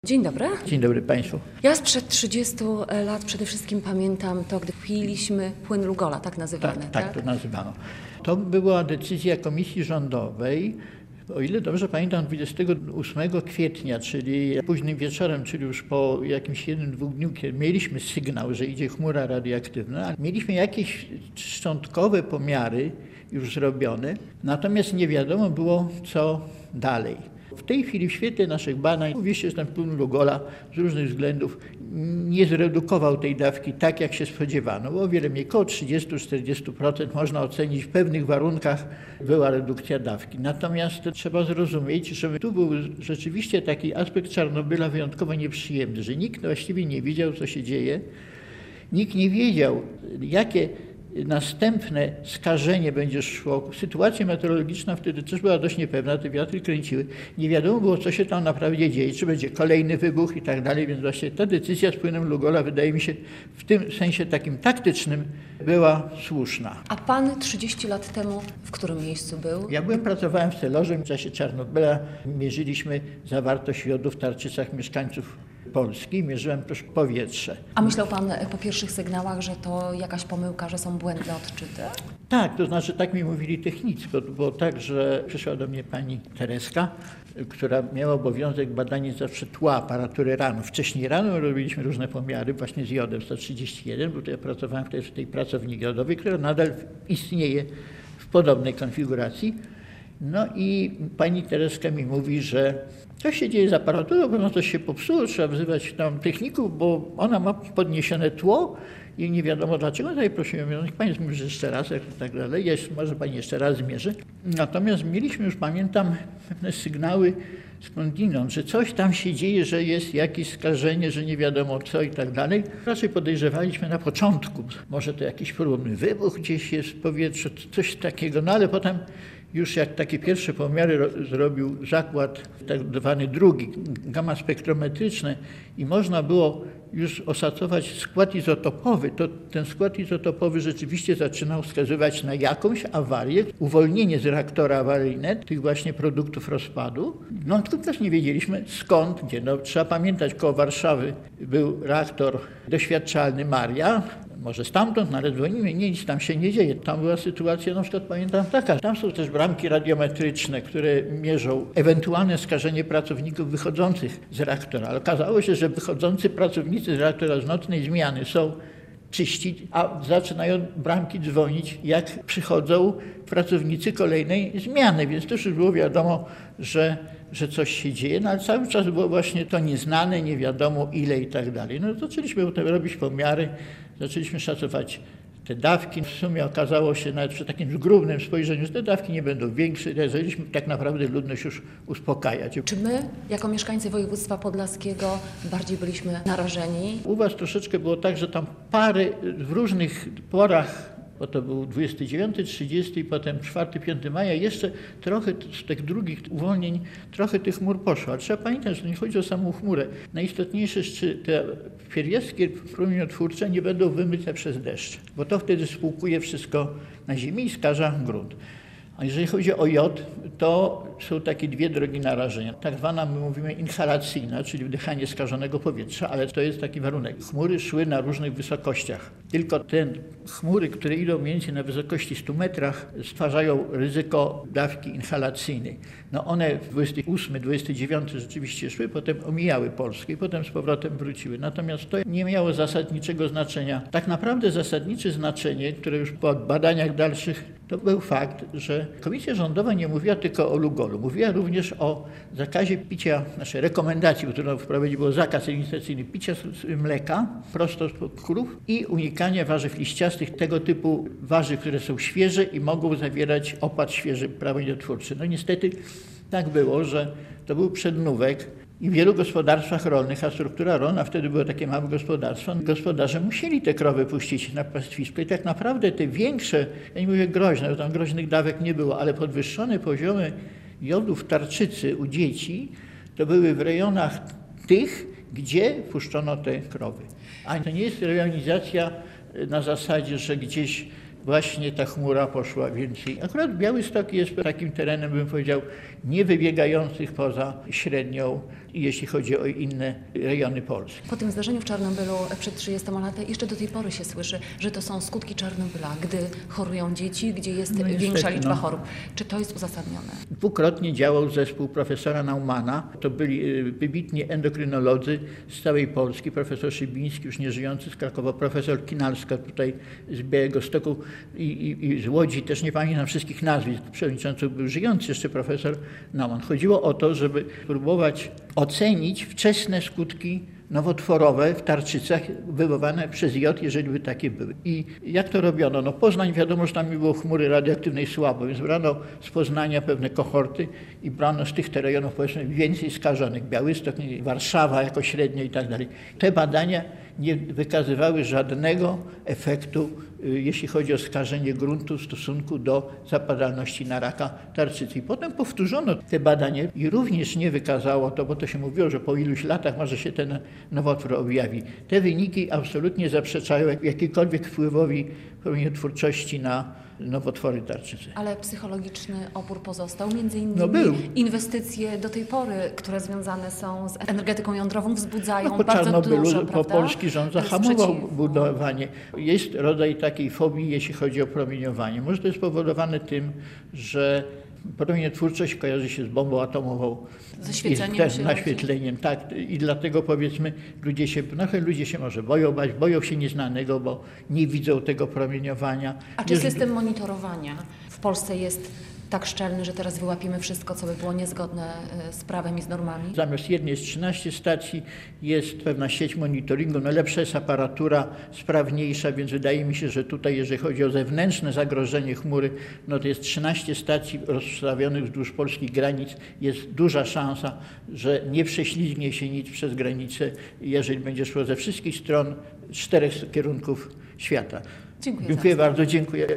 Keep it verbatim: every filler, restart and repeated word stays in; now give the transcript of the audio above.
Dzień dobry. Dzień dobry Państwu. Ja sprzed trzydziestu lat przede wszystkim pamiętam to, gdy piliśmy płyn Lugola, tak nazywany, Tak, tak? tak to nazywano. To była decyzja Komisji Rządowej, o ile dobrze pamiętam, dwudziestego ósmego kwietnia, czyli późnym wieczorem, czyli już po jakimś jednym, dwóch dniu, kiedy mieliśmy sygnał, że idzie chmura radioaktywna. Mieliśmy jakieś szczątkowe pomiary już zrobione, natomiast nie wiadomo było, co dalej. W tej chwili w świetle naszych badań mówi się, że ten płyn Lugola z różnych względów nie zredukował tej dawki tak, jak się spodziewano. Bo o wiele mniej, około trzydzieści do czterdziestu procent można ocenić, w pewnych warunkach była redukcja dawki. Natomiast trzeba zrozumieć, że tu był rzeczywiście taki aspekt Czarnobyla wyjątkowo nieprzyjemny, że nikt właściwie nie wiedział, co się dzieje. Nikt nie wiedział, jakie następne skażenie będzie szło. Sytuacja meteorologiczna wtedy też była dość niepewna, te wiatry kręciły. Nie wiadomo było, co się tam naprawdę dzieje, czy będzie kolejny wybuch i tak dalej, więc właśnie ta decyzja z płynem Lugola wydaje mi się w tym sensie takim taktycznym była słuszna. A pan trzydzieści lat temu w którym miejscu był? Ja byłem, pracowałem w Celorze w czasie Czarnobyla. Mierzyliśmy zawartość jodu w tarczycach mieszkańców Polski, mierzyłem też powietrze. A myślał pan po pierwszych sygnałach, że to jakaś pomyłka, że są błędne odczyty? Tak, to znaczy tak mi mówili technicy, bo to było tak, że przyszła do mnie pani Tereska, która miała obowiązek badania zawsze tła aparatury rano. Wcześniej rano robiliśmy różne pomiary właśnie z jodem sto trzydzieści jeden, bo to ja pracowałem wtedy w tej pracowni jodowej, która nadal istnieje w podobnej konfiguracji. No i pani Tereska mi mówi, że coś się dzieje z aparaturą, bo coś się popsuło, trzeba wzywać tam techników, bo ona ma podniesione tło i nie wiadomo dlaczego. Tutaj prosiłem ją, niech pani zmierzy jeszcze raz, jak tak dalej. Jest, może pani jeszcze raz zmierzy. Natomiast mieliśmy już, pamiętam, pewne sygnały skądinąd, że coś tam się dzieje, że jest jakieś skażenie, że nie wiadomo co i tak dalej. Raczej podejrzewaliśmy na początku, może to jakiś próbny wybuch gdzieś jest w powietrzu, coś takiego, no ale potem już jak takie pierwsze pomiary ro- zrobił zakład, tak zwany drugi, gamma spektrometryczne i można było już oszacować skład izotopowy, to ten skład izotopowy rzeczywiście zaczynał wskazywać na jakąś awarię, uwolnienie z reaktora awaryjne tych właśnie produktów rozpadu. No tylko też nie wiedzieliśmy skąd, gdzie. No, trzeba pamiętać, koło Warszawy był reaktor doświadczalny Maria. Może stamtąd, no ale dzwonimy, nie, nic tam się nie dzieje. Tam była sytuacja, na przykład pamiętam taka, tam są też bramki radiometryczne, które mierzą ewentualne skażenie pracowników wychodzących z reaktora. Ale okazało się, że wychodzący pracownicy z reaktora z nocnej zmiany są czyści, a zaczynają bramki dzwonić, jak przychodzą pracownicy kolejnej zmiany, więc też już było wiadomo, że że coś się dzieje, no ale cały czas było właśnie to nieznane, nie wiadomo ile i tak dalej. No zaczęliśmy potem robić pomiary, zaczęliśmy szacować te dawki. W sumie okazało się nawet przy takim zgrubnym spojrzeniu, że te dawki nie będą większe, zaczęliśmy tak naprawdę ludność już uspokajać. Czy my, jako mieszkańcy województwa podlaskiego, bardziej byliśmy narażeni? U was troszeczkę było tak, że tam parę w różnych porach, bo to był dwudziesty dziewiąty, trzydziesty i potem czwartego piątego maja, jeszcze trochę z tych drugich uwolnień, trochę tych chmur poszło. Ale trzeba pamiętać, że nie chodzi o samą chmurę. Najistotniejsze jest, czy te pierwiastki promieniotwórcze nie będą wymyte przez deszcz, bo to wtedy spłukuje wszystko na ziemi i skaża grunt. A jeżeli chodzi o jod, to są takie dwie drogi narażenia. Tak zwana, my mówimy, inhalacyjna, czyli wdychanie skażonego powietrza, ale to jest taki warunek. Chmury szły na różnych wysokościach. Tylko te chmury, które idą mniej więcej na wysokości stu metrach, stwarzają ryzyko dawki inhalacyjnej. No one w dwudziestego ósmego, dwudziestego dziewiątego rzeczywiście szły, potem omijały Polskę i potem z powrotem wróciły. Natomiast to nie miało zasadniczego znaczenia. Tak naprawdę zasadnicze znaczenie, które już po badaniach dalszych, to był fakt, że Komisja Rządowa nie mówiła tylko o Lugolu, mówiła również o zakazie picia, naszej rekomendacji, którą wprowadził, był zakaz administracyjny picia mleka prosto z krów i unikania warzyw liściastych, tego typu warzyw, które są świeże i mogą zawierać opad świeży promieniotwórczy. No niestety tak było, że to był przednówek i w wielu gospodarstwach rolnych, a struktura rolna wtedy były takie małe gospodarstwa, gospodarze musieli te krowy puścić na pastwisko i tak naprawdę te większe, ja nie mówię groźne, bo tam groźnych dawek nie było, ale podwyższone poziomy jodu w tarczycy u dzieci to były w rejonach tych, gdzie puszczono te krowy. A to nie jest rejonizacja na zasadzie, że gdzieś właśnie ta chmura poszła więcej. Akurat Białystok jest takim terenem, bym powiedział, nie wybiegających poza średnią jeśli chodzi o inne rejony Polski. Po tym zdarzeniu w Czarnobylu przed trzydziestoma laty jeszcze do tej pory się słyszy, że to są skutki Czarnobyla, gdy chorują dzieci, gdzie jest No większa niestety, liczba no. chorób. Czy to jest uzasadnione? Dwukrotnie działał zespół profesora Naumana. To byli y, wybitni endokrynolodzy z całej Polski. Profesor Szybiński, już nieżyjący z Krakowa, profesor Kinalska tutaj z Białegostoku i, i, i z Łodzi. Też nie pamiętam wszystkich nazwisk. Przewodniczący był żyjący jeszcze profesor Nauman. Chodziło o to, żeby spróbować ocenić wczesne skutki nowotworowe w tarczycach wywołane przez jod, jeżeli by takie były. I jak to robiono? No Poznań, wiadomo, że tam nie było chmury radioaktywnej słabo, więc brano z Poznania pewne kohorty i brano z tych rejonów, powiedzmy, więcej skażonych. Białystok, Warszawa jako średnia i tak dalej. Te badania nie wykazywały żadnego efektu, jeśli chodzi o skażenie gruntu w stosunku do zapadalności na raka tarczycy. I potem powtórzono te badania i również nie wykazało to, bo to się mówiło, że po iluś latach może się ten nowotwór objawi. Te wyniki absolutnie zaprzeczają jakiejkolwiek wpływowi promieniotwórczości na nowotwory tarczycy. Ale psychologiczny opór pozostał, między innymi No był. inwestycje do tej pory, które związane są z energetyką jądrową, wzbudzają No po bardzo Czarnobylu, dużo, po prawda? polski rząd zahamował sprzeciwu. budowanie. Jest rodzaj takiej fobii, jeśli chodzi o promieniowanie. Może to jest spowodowane tym, że promieniotwórczość kojarzy się z bombą atomową. Zaświeceniem I też się naświetleniem, tak. I dlatego powiedzmy ludzie się, trochę ludzie się może boją bać, boją się nieznanego, bo nie widzą tego promieniowania. A czy Już- system monitorowania w Polsce jest tak szczelny, że teraz wyłapiemy wszystko, co by było niezgodne y, z prawem i z normami? Zamiast jednej jest trzynaście stacji, jest pewna sieć monitoringu, no lepsza jest aparatura, sprawniejsza, więc wydaje mi się, że tutaj, jeżeli chodzi o zewnętrzne zagrożenie chmury, no to jest trzynaście stacji rozstawionych wzdłuż polskich granic, jest duża szansa, że nie prześlizgnie się nic przez granicę, jeżeli będzie szło ze wszystkich stron, czterech kierunków świata. Dziękuję, Dziękuję za bardzo, dziękuję.